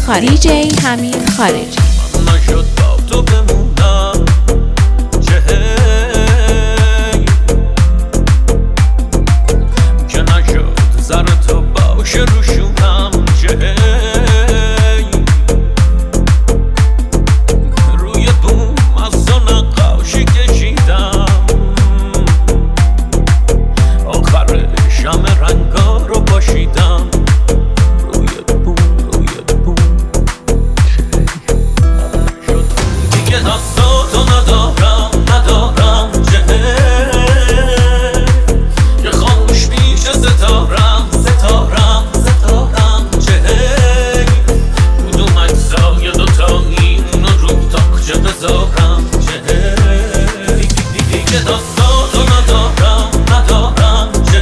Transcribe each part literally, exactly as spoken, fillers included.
خارجی دی جی حمید خارجی. نشد با تو بمونم چه هی که نشد زر تو باشه روشونم چه هی روی بوم از تو نقاشی کشیدم آخرش همه رنگا رو پاشیدم روی بوم روی بوم شد دیگه دستاتو ندارم ندارم چه یه خاموش میشه ستارم ستارم ستارم چه کدوم اجزای دوتایی اونو رو تاقچه بذارم چه دیگه دستاتو ندارم ندارم چه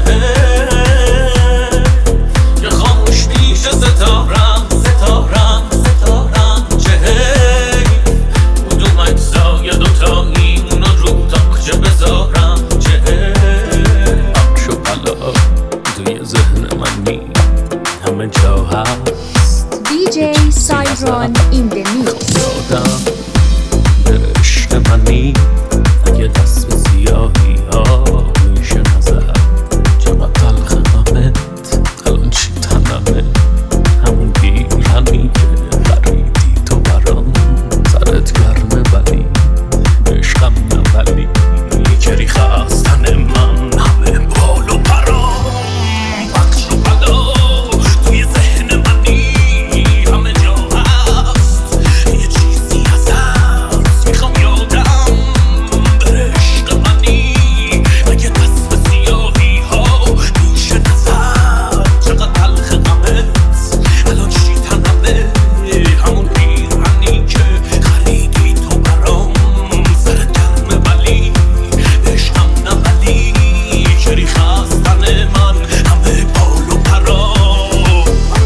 یه خاموش میشه ستارم ستارم ستارم چه کدوم اجزای دوتایی اونو رو تاقچه بذارم چه عکس و بلا توی ذهن من می همه جا هست دی جی سایرون این د میکس. یادم به عشق منی اگه دست به سیاهی ها میشه نظر چقدر تلخ غمت الان چی تنمه همون پیرهنی که خریدی تو برام سرت گرمه ولی عشقم نه ولی کری خستن من همه بال و پرام بخش و بلا توی ذهن منی همه جا هست یه چیزی هست میخوام یادم به عشق منی اگه دست به سیاهی ها میشه نظر چقدر تلخ غمت الان چی تنمه همون پیرهنی که خریدی تو برام سر گرمه ولی عشقم نه ولی کری خستن من همه بال و پرام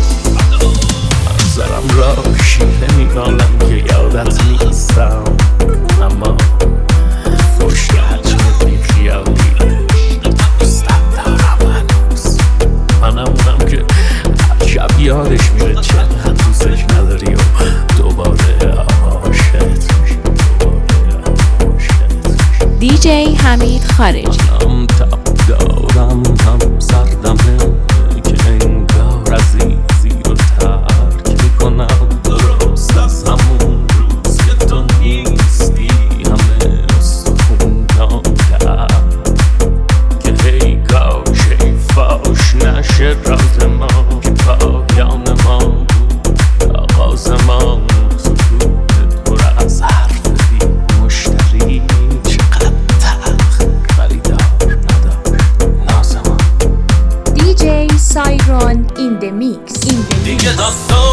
منظرم را شیره میمانم که یادت نیستم اما پشت حجمت بی خیالی دوستت دارم هنوز منم اونم که هر شب یادش میره چقدر دوستش نداری و دوباره عاشقت میشی دوباره عاشقت میشی دی جی حمید خارجی. هم تب دارم هم سردمه که انگار از این زیر و ترک میکنم درست از همون روز که تو نیستی همه استخون نامتر که هی کاش هی فاش نشه راز ما که پایان ما بود آغاز ما سکوت پر از حرف بی مشتری چقدر تلخ خریدار نداشت ناز ما دی جی سایرون این د میکس. دیگه دستا